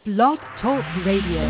Blog Talk Radio.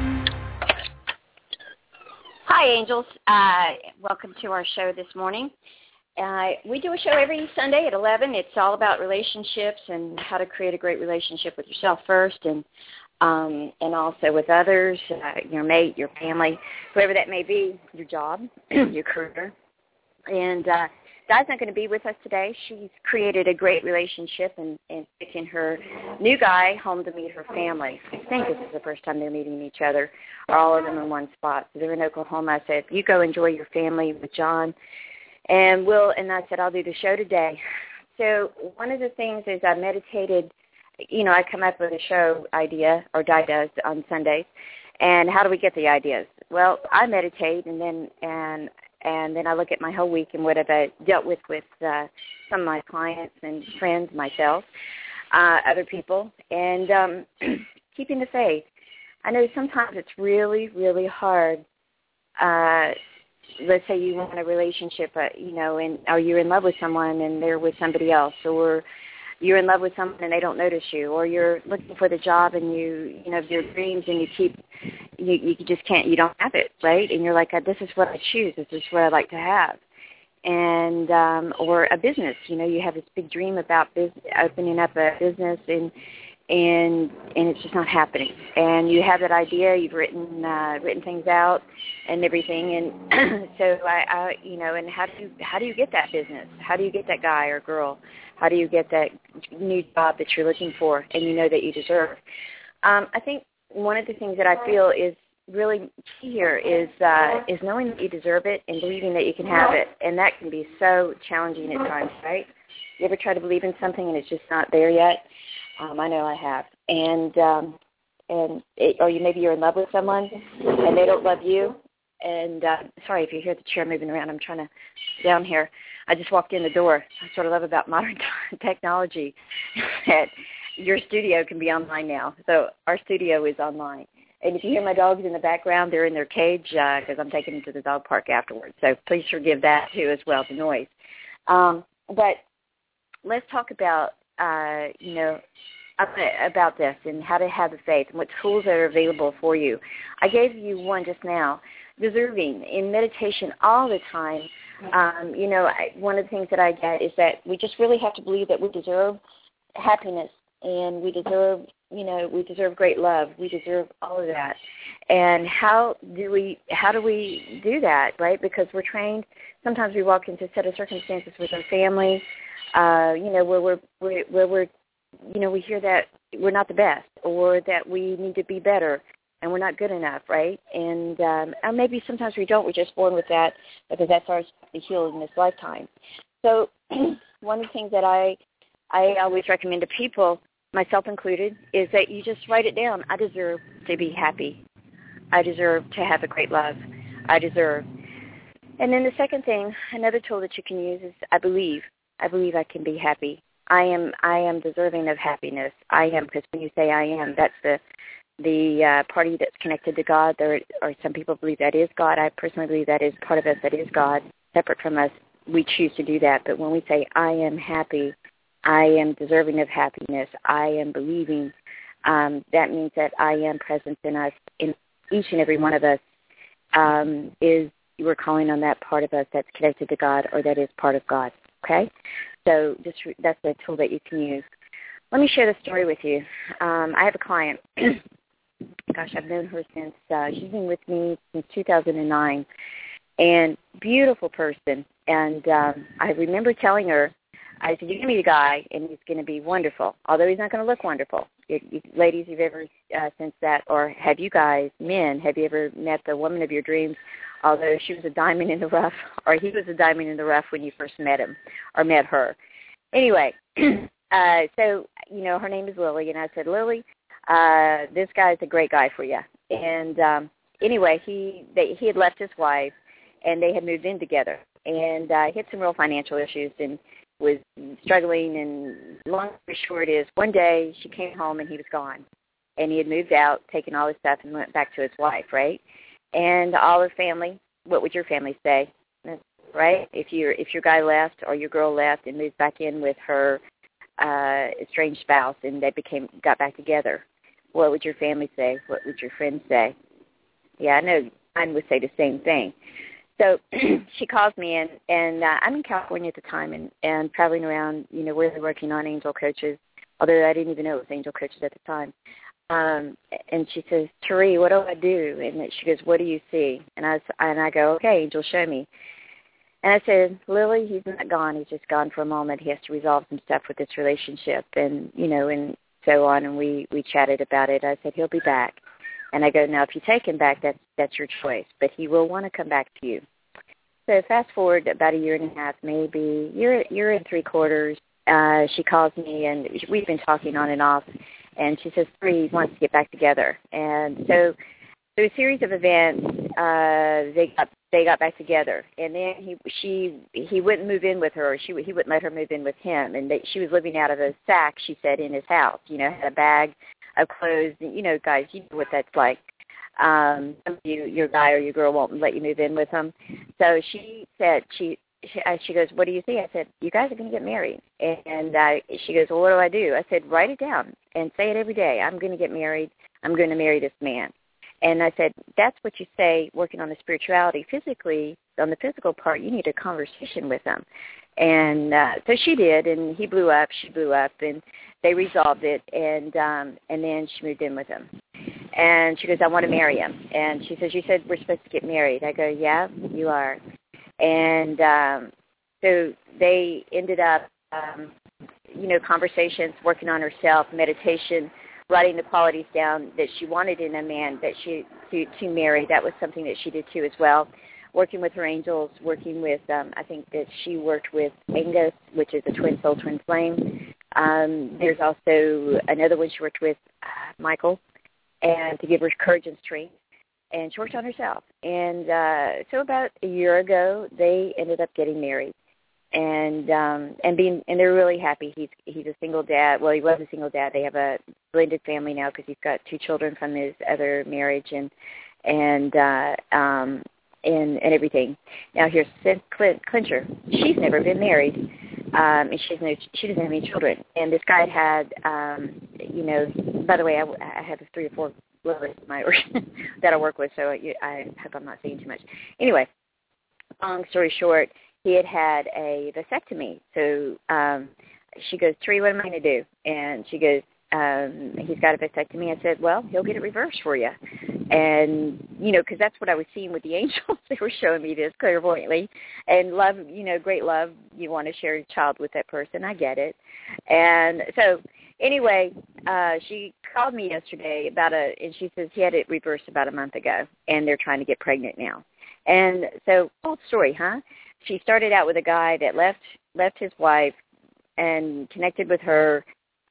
Hi, Angels. Welcome to our show this morning. We do a show every Sunday at 11. It's all about relationships and how to create a great relationship with yourself first and also with others, your mate, your family, whoever that may be, your job, your career. And Di's not going to be with us today. She's created a great relationship and taken her new guy home to meet her family. I think this is the first time they're meeting each other, or all of them in one spot. So they're in Oklahoma. I said, you go enjoy your family with John. And I said, I'll do the show today. So one of the things is I meditated. I come up with a show idea, or Di does, on Sundays. And how do we get the ideas? Well, I meditate, and then I look at my whole week and what I've dealt with some of my clients and friends, myself, other people, and keeping the faith. I know sometimes it's really, really hard. Let's say you want a relationship, or you're in love with someone and they're with somebody else, or you're in love with someone and they don't notice you, or you're looking for the job and you have your dreams and you just can't, you don't have it, right? And you're like, this is what I choose. This is what I like to have. And, or a business, you have this big dream about opening up a business and it's just not happening. And you have that idea, you've written things out and everything. And so and how do you get that business? How do you get that guy or girl? How do you get that new job that you're looking for and you know that you deserve? I think one of the things that I feel is really key here is knowing that you deserve it and believing that you can have it. And that can be so challenging at times, right? You ever try to believe in something and it's just not there yet? I know I have. Or maybe you're in love with someone and they don't love you. And sorry if you hear the chair moving around. I'm trying to down here. I just walked in the door. I sort of love about modern technology that your studio can be online now. So our studio is online. And if you hear my dogs in the background, they're in their cage because I'm taking them to the dog park afterwards. So please forgive that too as well, the noise. But let's talk about about this and how to have the faith and what tools are available for you. I gave you one just now. Deserving in meditation all the time. One of the things that I get is that we just really have to believe that we deserve happiness and we deserve great love. We deserve all of that. And how do we do that, right? Because we're trained. Sometimes we walk into a set of circumstances with our family, where we hear that we're not the best or that we need to be better. And we're not good enough, right? And maybe sometimes we don't. We're just born with that because that's ours to heal in this lifetime. So one of the things that I always recommend to people, myself included, is that you just write it down. I deserve to be happy. I deserve to have a great love. I deserve. And then the second thing, another tool that you can use is I believe I can be happy. I am deserving of happiness. I am, because when you say I am, that's the party that's connected to God. There are some people believe that is God. I personally believe that is part of us that is God, separate from us. We choose to do that. But when we say I am happy, I am deserving of happiness, I am believing, that means that I am present in us, in each and every one of us, we're calling on that part of us that's connected to God or that is part of God, okay? So that's a tool that you can use. Let me share the story with you. I have a client. Gosh, I've known her since, she's been with me since 2009, and beautiful person. And I remember telling her, I said, you're going to meet a guy, and he's going to be wonderful, although he's not going to look wonderful. Ladies, you've ever sensed that, or have you guys, men, have you ever met the woman of your dreams, although she was a diamond in the rough, or he was a diamond in the rough when you first met him, or met her? Anyway, so, her name is Lily, and I said, Lily, this guy's a great guy for you. And anyway, he had left his wife, and they had moved in together. And he had some real financial issues and was struggling. And long story short is, one day she came home and he was gone. And he had moved out, taken all his stuff, and went back to his wife, right? And all her family, what would your family say, right? If your guy left or your girl left and moved back in with her estranged spouse, and they got back together. What would your family say? What would your friends say? Yeah, I know mine would say the same thing. So she calls me, and I'm in California at the time and traveling around, where they're working on angel coaches, although I didn't even know it was angel coaches at the time. And she says, Therese, what do I do? And she goes, what do you see? And I go, okay, angel, show me. And I said, Lily, he's not gone. He's just gone for a moment. He has to resolve some stuff with this relationship and, and so on. And we chatted about it. I said, he'll be back. And I go, now, if you take him back, that's your choice. But he will want to come back to you. So fast forward about a year and a half, maybe, year and 3/4. She calls me, and we've been talking on and off. And she says, Therese wants to get back together. And so through a series of events, they got back together. And then he wouldn't move in with her, or he wouldn't let her move in with him. And she was living out of a sack, she said, in his house. Had a bag of clothes. Guys, you know what that's like. Your guy or your girl won't let you move in with them. So she said, she goes, what do you see? I said, you guys are going to get married. And she goes, well, what do I do? I said, write it down and say it every day. I'm going to get married. I'm going to marry this man. And I said, that's what you say working on the spirituality. Physically, on the physical part, you need a conversation with him. And so she did, and he blew up, she blew up, and they resolved it, and then she moved in with him. And she goes, I want to marry him. And she says, you said we're supposed to get married. I go, yeah, you are. And so they ended up, conversations, working on herself, meditation, writing the qualities down that she wanted in a man that she to marry. That was something that she did too as well. Working with her angels, working with, I think that she worked with Angus, which is a twin soul, twin flame. There's also another one she worked with, Michael, and to give her courage and strength. And she worked on herself. And so about a year ago, they ended up getting married. And they're really happy. He's a single dad. Well, he was a single dad. They have a blended family now because he's got 2 children from his other marriage and everything. Now here's Clincher. She's never been married, and she doesn't have any children. And this guy had, by the way, I have 3 or 4 lovers that I work with, so I hope I'm not saying too much. Anyway, long story short, he had a vasectomy. So she goes, Therese, what am I going to do? And she goes, he's got a vasectomy. I said, well, he'll get it reversed for you. And, because that's what I was seeing with the angels. They were showing me this clairvoyantly. And love, great love, you want to share your child with that person. I get it. And so anyway, she called me yesterday and she says he had it reversed about a month ago, and they're trying to get pregnant now. And so, old story, huh? She started out with a guy that left his wife and connected with her.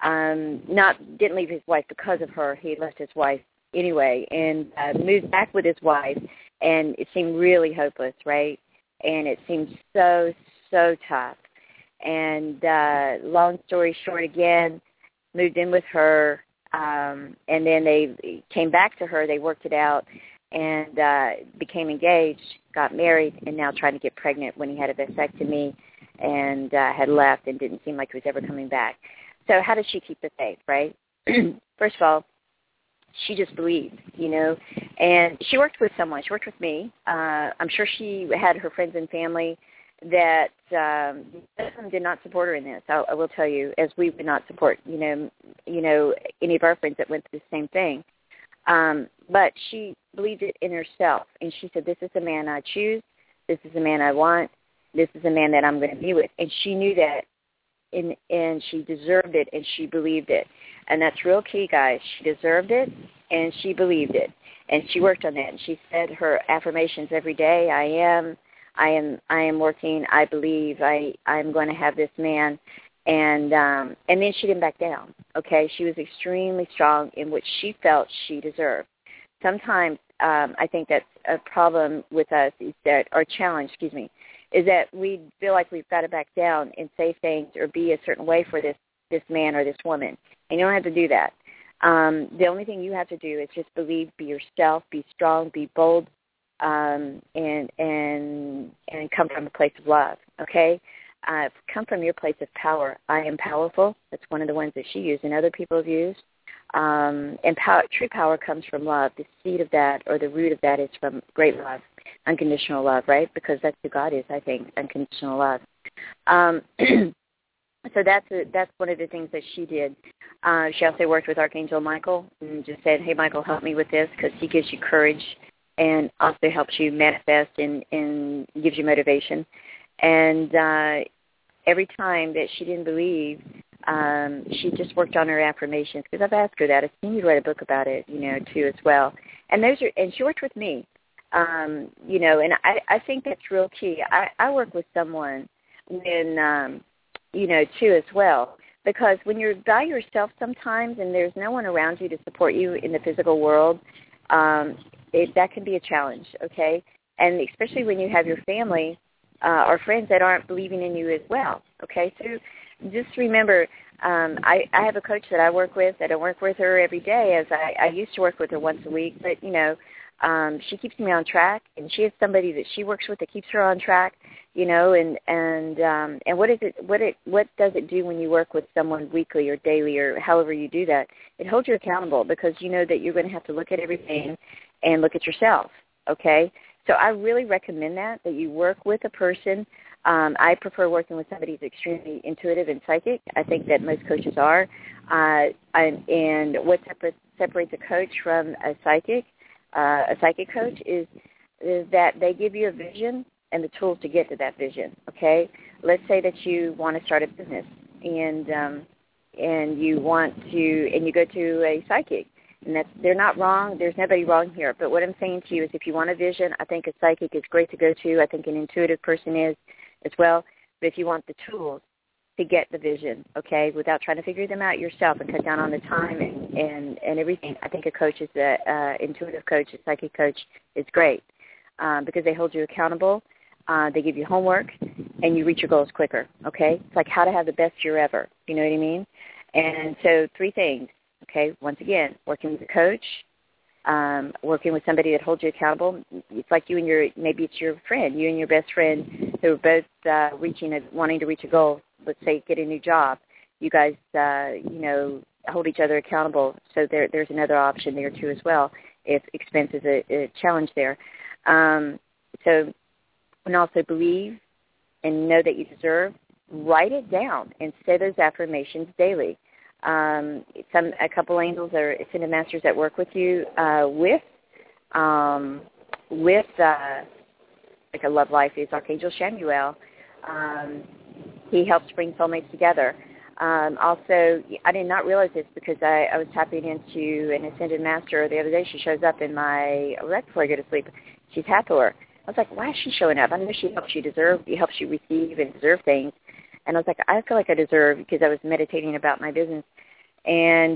Didn't leave his wife because of her. He left his wife anyway, and moved back with his wife. And it seemed really hopeless, right? And it seemed so tough. And long story short, again, moved in with her, and then they came back to her. They worked it out and became engaged, got married, and now trying to get pregnant when he had a vasectomy and had left and didn't seem like he was ever coming back. So how does she keep the faith, right? First of all, she just believed, and she worked with someone. She worked with me. I'm sure she had her friends and family that did not support her in this. I will tell you, as we would not support, any of our friends that went through the same thing. But she believed it in herself, and she said, this is the man I choose. This is the man I want. This is the man that I'm going to be with. And she knew that, and she deserved it, and she believed it. And that's real key, guys. She deserved it, and she believed it. And she worked on that. And she said her affirmations every day, I am working, I believe, I'm going to have this man. And then she didn't back down, okay? She was extremely strong in what she felt she deserved. Sometimes I think that's a problem with us, is that, or challenge, is that we feel like we've got to back down and say things or be a certain way for this man or this woman. And you don't have to do that. The only thing you have to do is just believe, be yourself, be strong, be bold, and come from a place of love, okay? Come from your place of power. I am powerful. That's one of the ones that she used and other people have used. True power comes from love. The seed of that, or the root of that, is from great love, unconditional love, right? Because that's who God is, I think, unconditional love. So that's one of the things that she did. She also worked with Archangel Michael and just said, hey, Michael, help me with this, because he gives you courage and also helps you manifest and gives you motivation. And every time that she didn't believe, she just worked on her affirmations, because I've asked her that. I've seen you write a book about it, too, as well. And she worked with me, and I think that's real key. I work with someone when, too, as well, because when you're by yourself sometimes and there's no one around you to support you in the physical world, that can be a challenge, okay? And especially when you have your family or friends that aren't believing in you as well, okay? So just remember, I have a coach that I work with. I don't work with her every day, as I used to work with her once a week, but, she keeps me on track, and she has somebody that she works with that keeps her on track, and what does it do when you work with someone weekly or daily or however you do that? It holds you accountable, because you know that you're going to have to look at everything and look at yourself, okay? So I really recommend that you work with a person. I prefer working with somebody who's extremely intuitive and psychic. I think that most coaches are. And what separates a coach from a psychic coach is that they give you a vision and the tools to get to that vision, okay? Let's say that you want to start a business and you go to a psychic. And they're not wrong. There's nobody wrong here. But what I'm saying to you is, if you want a vision, I think a psychic is great to go to. I think an intuitive person is as well. But if you want the tools to get the vision, okay, without trying to figure them out yourself and cut down on the time and everything, I think a coach is intuitive coach, a psychic coach is great, because they hold you accountable. They give you homework, and you reach your goals quicker, okay? It's like how to have the best year ever. You know what I mean? And so 3 things. Okay, once again, working with a coach, working with somebody that holds you accountable. It's like maybe it's your friend, you and your best friend who are both wanting to reach a goal. Let's say get a new job. You guys, hold each other accountable. So there's another option there too as well, if expense is a challenge there. So, and also believe and know that you deserve. Write it down and say those affirmations daily. A couple angels or ascended masters that work with you with like a love life is Archangel Shamuel. He helps bring soulmates together. Also, I did not realize this because I was tapping into an ascended master the other day. She shows up in right before I go to sleep. She's Hathor. I was like, why is she showing up? I know she helps you receive and deserve things. And I was like, I feel like I deserve, because I was meditating about my business. And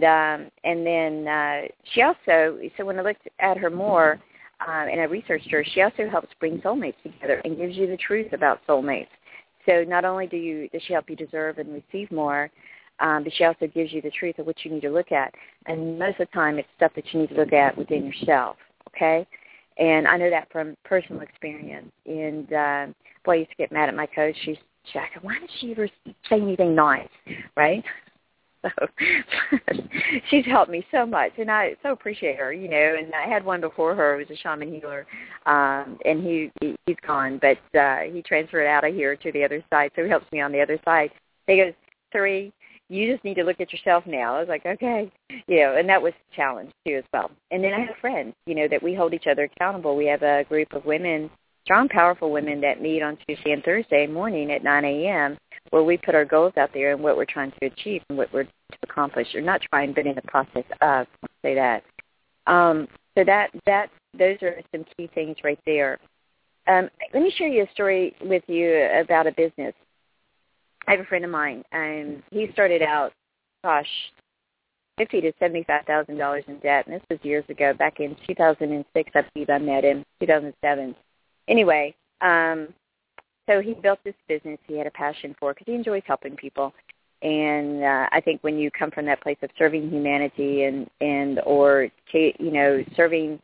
then she also, so when I looked at her more and I researched her, she also helps bring soulmates together and gives you the truth about soulmates. So not only does she help you deserve and receive more, but she also gives you the truth of what you need to look at. And most of the time it's stuff that you need to look at within yourself, okay? And I know that from personal experience. And, boy, I used to get mad at my coach. She's like, why did she ever say anything nice, right? So she's helped me so much, and I so appreciate her, And I had one before her who was a shaman healer, and he's gone, but he transferred out of here to the other side, so he helps me on the other side. He goes, 3, you just need to look at yourself now. I was like, okay, and that was a challenge too as well. And then I have friends, that we hold each other accountable. We have a group of women, strong, powerful women that meet on Tuesday and Thursday morning at 9 a.m., where we put our goals out there and what we're trying to achieve and what we're to accomplish. Or not trying, but in the process of, let's say that. So those are some key things right there. Let me share you a story with you about a business. I have a friend of mine, and he started out, $50,000 to $75,000 in debt, and this was years ago, back in 2006, I believe I met him, 2007. Anyway, so he built this business he had a passion for, because he enjoys helping people. And I think when you come from that place of serving humanity or serving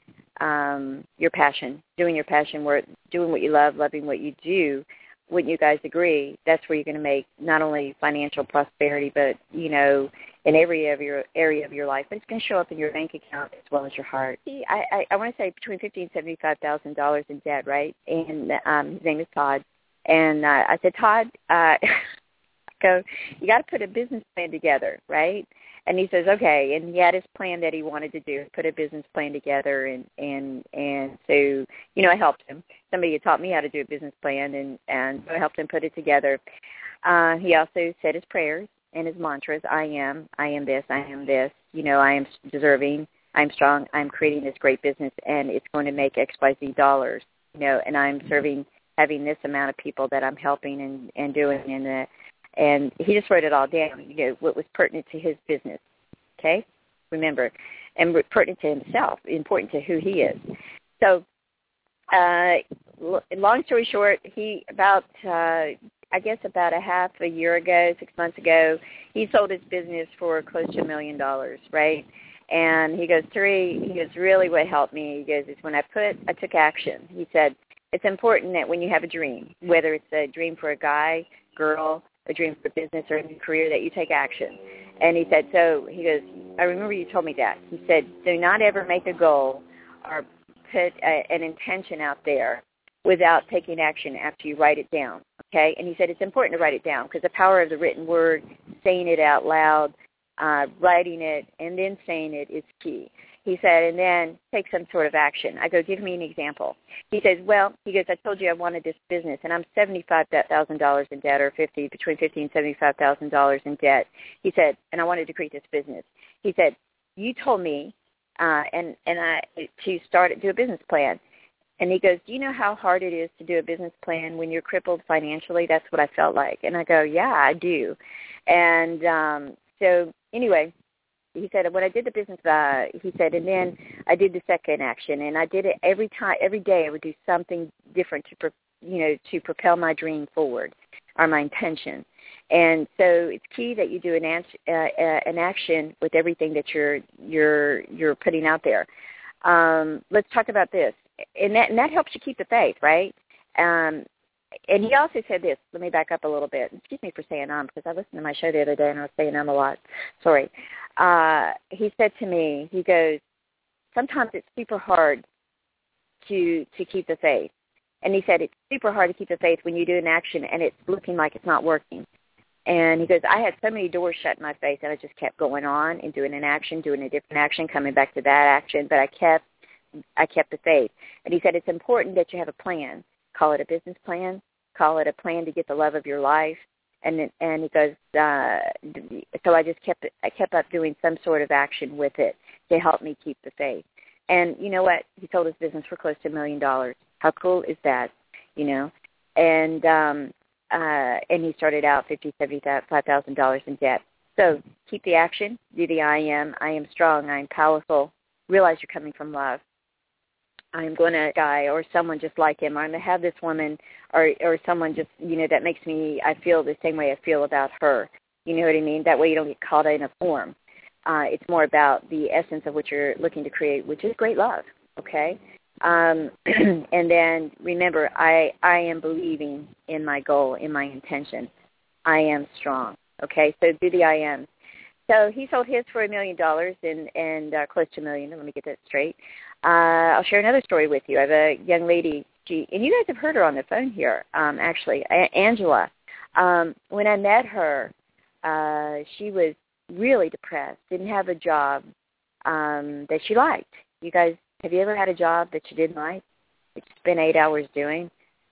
your passion, doing your passion work, doing what you love, loving what you do, wouldn't you guys agree? That's where you're going to make not only financial prosperity, but, in every area of your life, but it's going to show up in your bank account as well as your heart. I want to say between $50,000 and $75,000 in debt, right? And his name is Todd. And I said, Todd, go, you got to put a business plan together, right? And he says, okay. And he had his plan that he wanted to do, put a business plan together. And so, I helped him. Somebody had taught me how to do a business plan, and so I helped him put it together. He also said his prayers and his mantras. I am this, I am this. I am deserving, I'm strong, I'm creating this great business, and it's going to make XYZ dollars, and I'm having this amount of people that I'm helping and doing, and he just wrote it all down, what was pertinent to his business, okay? Remember, and pertinent to himself, important to who he is. So, long story short, he about a half a year ago, 6 months ago, he sold his business for close to $1 million, right? And he goes, Turi, really what helped me, he goes, is when I took action. He said, it's important that when you have a dream, whether it's a dream for a guy, girl, a dream for business or a new career, that you take action. And he said, he goes, I remember you told me that. He said, do not ever make a goal or put an intention out there without taking action after you write it down, okay? And he said it's important to write it down because the power of the written word, saying it out loud, writing it, and then saying it is key. He said, and then take some sort of action. I go, give me an example. He says, I told you I wanted this business, and I'm $75,000 in debt, or between $50,000 and $75,000 in debt. He said, and I wanted to create this business. He said, you told me to do a business plan. And he goes, do you know how hard it is to do a business plan when you're crippled financially? That's what I felt like. And I go, yeah, I do. And so anyway, he said, when I did the business, he said, and then I did the second action, and I did it every day I would do something different to propel my dream forward, or my intention. And so it's key that you do an action with everything that you're putting out there. Let's talk about this. And that helps you keep the faith, right? And he also said this. Let me back up a little bit. Excuse me for saying because I listened to my show the other day and I was saying a lot. Sorry. He said to me, he goes, sometimes it's super hard to keep the faith. And he said it's super hard to keep the faith when you do an action and it's looking like it's not working. And he goes, I had so many doors shut in my face and I just kept going on and doing an action, doing a different action, coming back to that action, but I kept the faith. And he said it's important that you have a plan. Call it a business plan. Call it a plan to get the love of your life. And he goes, so I kept up doing some sort of action with it to help me keep the faith. And you know what? He sold his business for close to $1 million. How cool is that? And he started out $50,000, $75,000 in debt. So keep the action. Do the I am strong, I am powerful. Realize you're coming from love. I'm going to die, or someone just like him. I'm going to have this woman, or someone just, that makes me, I feel the same way I feel about her. You know what I mean? That way you don't get caught in a form. It's more about the essence of what you're looking to create, which is great love, okay? And then remember, I am believing in my goal, in my intention. I am strong, okay? So do the I am. So he sold his for $1 million and close to $1 million. Let me get that straight. I'll share another story with you. I have a young lady, and you guys have heard her on the phone here, actually, Angela. When I met her, she was really depressed, didn't have a job that she liked. You guys, have you ever had a job that you didn't like, that you spent 8 hours doing,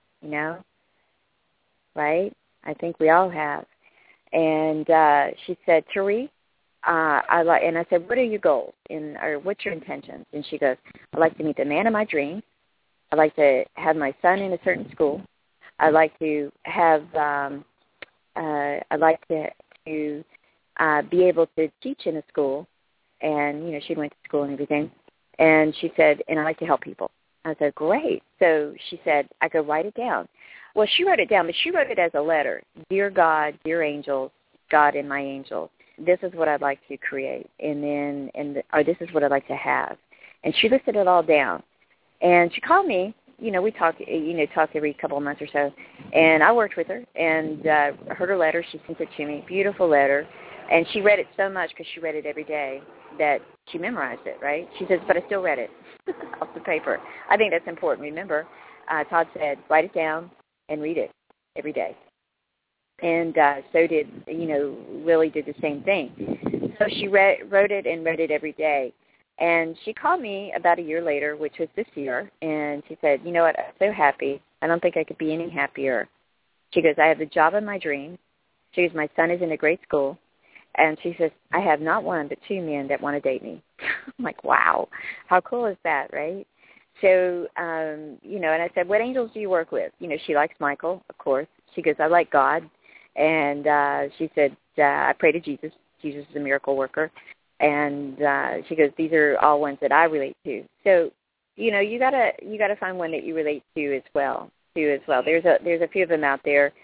right? I think we all have. And she said, Turi, and I said, what are your goals, or what's your intentions? And she goes, I'd like to meet the man of my dreams. I'd like to have my son in a certain school. I'd like to have, I'd like to be able to teach in a school. And, she went to school and everything. And she said, and I like to help people. I said, great. So she said, I go, write it down. Well, she wrote it down, but she wrote it as a letter. Dear God, dear angels, God and my angels, this is what I'd like to create, or this is what I'd like to have. And she listed it all down. And she called me. We talk every couple of months or so. And I worked with her and heard her letter. She sent it to me. Beautiful letter. And she read it so much because she read it every day that she memorized it, right? She says, but I still read it off the paper. I think that's important. Remember, Todd said, write it down and read it every day. And so did, Lily did the same thing. So she wrote it and read it every day. And she called me about a year later, which was this year, and she said, you know what, I'm so happy. I don't think I could be any happier. She goes, I have the job of my dreams. She goes, my son is in a great school. And she says, I have not one but two men that want to date me. I'm like, wow, how cool is that, right? So, and I said, what angels do you work with? She likes Michael, of course. She goes, I like God. And she said, I pray to Jesus. Jesus is a miracle worker. And she goes, these are all ones that I relate to. So, you gotta find one that you relate to as well. There's a few of them out there.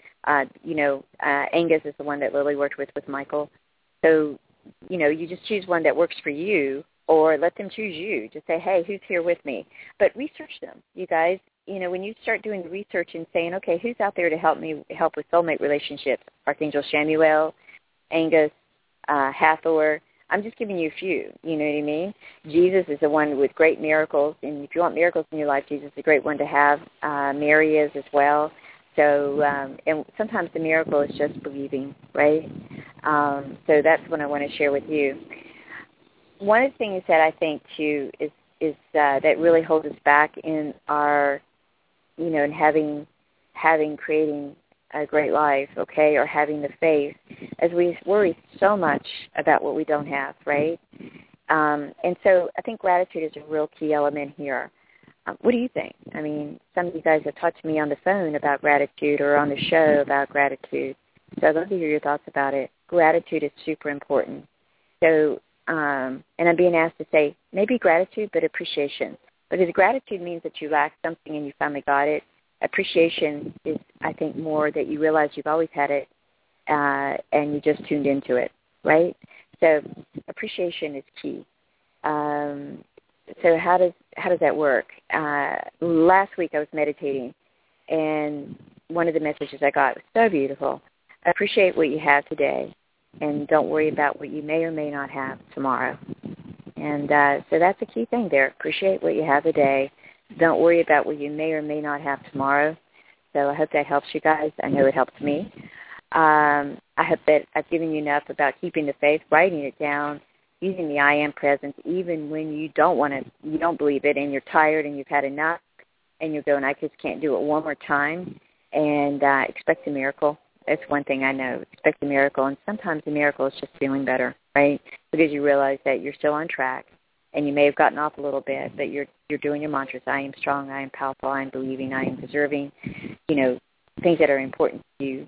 Angus is the one that Lily worked with Michael. So, you just choose one that works for you, or let them choose you. Just say, hey, who's here with me? But research them, you guys. When you start doing the research and saying, okay, who's out there to help with soulmate relationships? Archangel Shamuel, Angus, Hathor. I'm just giving you a few, you know what I mean? Jesus is the one with great miracles, and if you want miracles in your life, Jesus is a great one to have. Mary is as well. So, and sometimes the miracle is just believing, right? So that's what I want to share with you. One of the things that I think, too, is that really holds us back in our, in creating a great life, okay, or having the faith, as we worry so much about what we don't have, right? And so I think gratitude is a real key element here. What do you think? I mean, some of you guys have talked to me on the phone about gratitude or on the show about gratitude. So I'd love to hear your thoughts about it. Gratitude is super important. So, and I'm being asked to say maybe gratitude, but appreciation. Because gratitude means that you lack something and you finally got it. Appreciation is, I think, more that you realize you've always had it and you just tuned into it, right? So appreciation is key. So how does that work? Last week I was meditating, and one of the messages I got was so beautiful. Appreciate what you have today, and don't worry about what you may or may not have tomorrow. And so that's a key thing there. Appreciate what you have today. Don't worry about what you may or may not have tomorrow. So I hope that helps you guys. I know it helps me. I hope that I've given you enough about keeping the faith, writing it down, using the I am presence, even when you don't believe it, and you're tired and you've had enough, and you're going, I just can't do it one more time, and expect a miracle. That's one thing I know. Expect a miracle, and sometimes the miracle is just feeling better, right? Because you realize that you're still on track, and you may have gotten off a little bit, but you're doing your mantras. I am strong, I am powerful, I am believing, I am deserving, things that are important to you.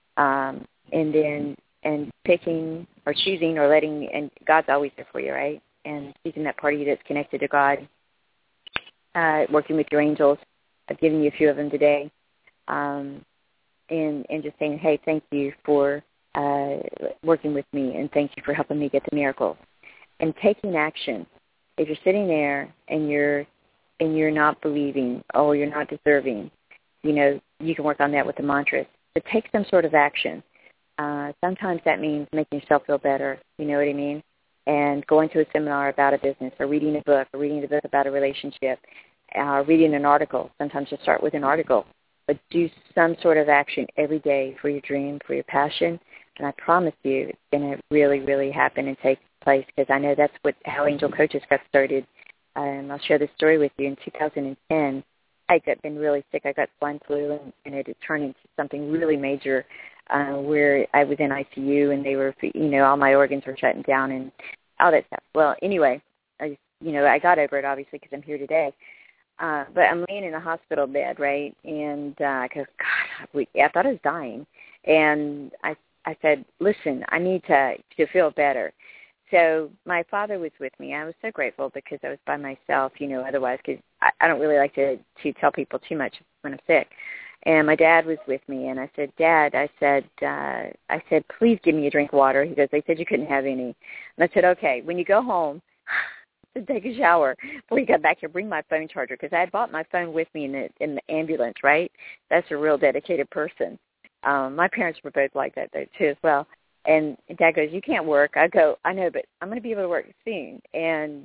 And picking or choosing or letting, and God's always there for you, right? And choosing that part of you that's connected to God, working with your angels. I've given you a few of them today. And just saying, hey, thank you for working with me, and thank you for helping me get the miracle. And taking action. If you're sitting there and you're not believing, or you're not deserving, you can work on that with the mantras. But take some sort of action. Sometimes that means making yourself feel better, you know what I mean? And going to a seminar about a business, or reading a book about a relationship, reading an article. Sometimes you start with an article. But do some sort of action every day for your dream, for your passion, and I promise you it's going to really, really happen and take place, because I know that's how Angel Coaches got started. And I'll share this story with you. In 2010, I had been really sick. I got swine flu, and it had turned into something really major, where I was in ICU, and they were, all my organs were shutting down and all that stuff. Well, anyway, I got over it, obviously, because I'm here today. But I'm laying in a hospital bed, right? And because I thought I was dying, and I said, listen, I need to feel better. So my father was with me. I was so grateful, because I was by myself, otherwise, because I don't really like to tell people too much when I'm sick. And my dad was with me, and I said, Dad, I said, please give me a drink of water. He goes, they said you couldn't have any. And I said, okay, when you go home, to take a shower before you got back here, bring my phone charger, because I had bought my phone with me in the ambulance, right? That's a real dedicated person. My parents were both like that, though, too, as well. And Dad goes, you can't work. I go, I know, but I'm going to be able to work soon. And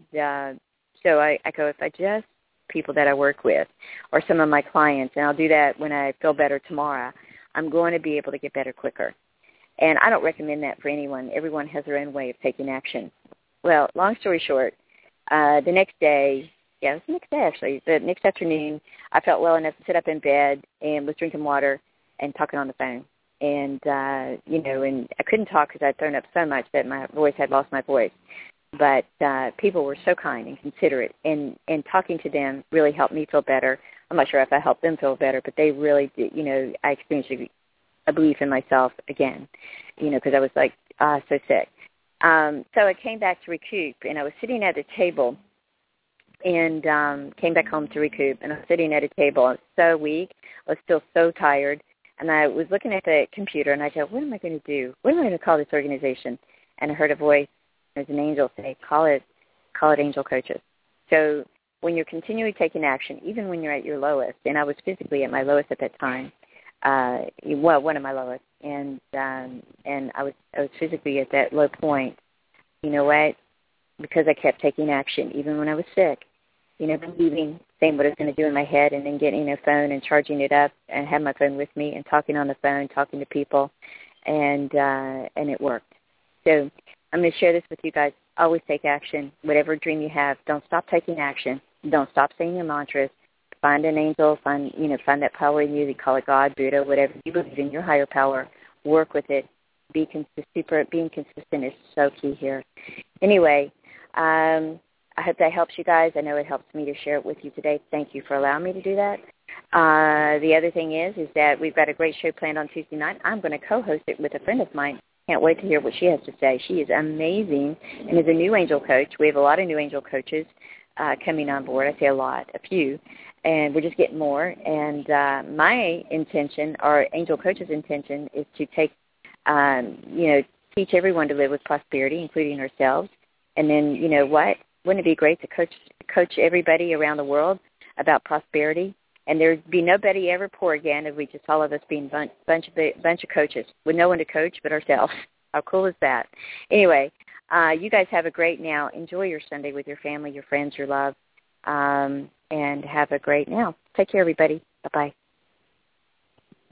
so I go, if I just people that I work with or some of my clients, and I'll do that when I feel better tomorrow, I'm going to be able to get better quicker. And I don't recommend that for anyone. Everyone has their own way of taking action. Well, long story short, the next day, it was the next day actually, the next afternoon, I felt well enough to sit up in bed and was drinking water and talking on the phone. And, and I couldn't talk because I'd thrown up so much that my voice had lost my voice. But people were so kind and considerate, and talking to them really helped me feel better. I'm not sure if I helped them feel better, but they really did. I experienced a belief in myself again, because I was like, so sick. So I came back to recoup, and I was sitting at a table, and came back home to recoup, and I was sitting at a table. I was so weak. I was still so tired, and I was looking at the computer, and I said, what am I going to do? What am I going to call this organization? And I heard a voice. There's an angel say, call it Angel Coaches. So when you're continually taking action, even when you're at your lowest, and I was physically at my lowest at that time, one of my lowest, and I was physically at that low point. You know what? Because I kept taking action, even when I was sick. Believing, saying what I was going to do in my head, and then getting a phone and charging it up, and have my phone with me, and talking on the phone, talking to people, and it worked. So I'm going to share this with you guys. Always take action. Whatever dream you have, don't stop taking action. Don't stop saying your mantras. Find an angel. Find that power in you. They call it God, Buddha, whatever you believe in, your higher power. Work with it. Being consistent is so key here. Anyway, I hope that helps you guys. I know it helps me to share it with you today. Thank you for allowing me to do that. The other thing is that we've got a great show planned on Tuesday night. I'm going to co-host it with a friend of mine. Can't wait to hear what she has to say. She is amazing and is a new angel coach. We have a lot of new angel coaches coming on board. I say a lot, a few, and we're just getting more. And my intention, our angel coach's intention, is to take, teach everyone to live with prosperity, including ourselves. And then, you know what? Wouldn't it be great to coach everybody around the world about prosperity? And there'd be nobody ever poor again if we just all of us being bunch of coaches with no one to coach but ourselves. How cool is that? Anyway, you guys have a great now. Enjoy your Sunday with your family, your friends, your love, and have a great now. Take care, everybody. Bye-bye.